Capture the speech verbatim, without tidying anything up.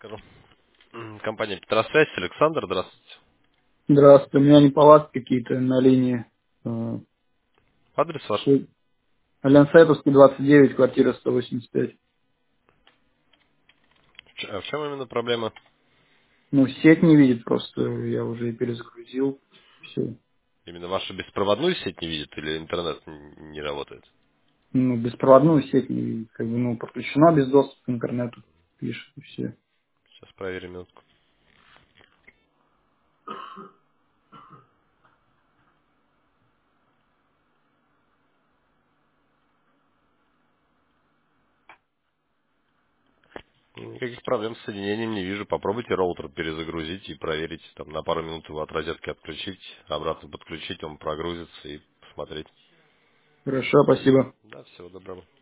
Алло. М, Компания Петросвязь, Александр, здравствуйте. Здравствуйте, у меня неполадки какие-то на линии. Э, Адрес ваш? Ш- Аленсайповский, двадцать девять, квартира сто восемьдесят пять. В ч- а в чем именно проблема? Ну, сеть не видит просто, я уже и перезагрузил. Все. Именно вашу беспроводную сеть не видит или интернет н- не работает? Ну, беспроводную сеть не видит. Как бы, ну, подключена без доступа к интернету. Пишет и все. Сейчас проверим минутку. Никаких проблем с соединением не вижу. Попробуйте роутер перезагрузить и проверить. Там на пару минут его от розетки отключить, обратно подключить, он прогрузится и посмотреть. Хорошо, спасибо. Да, всего доброго.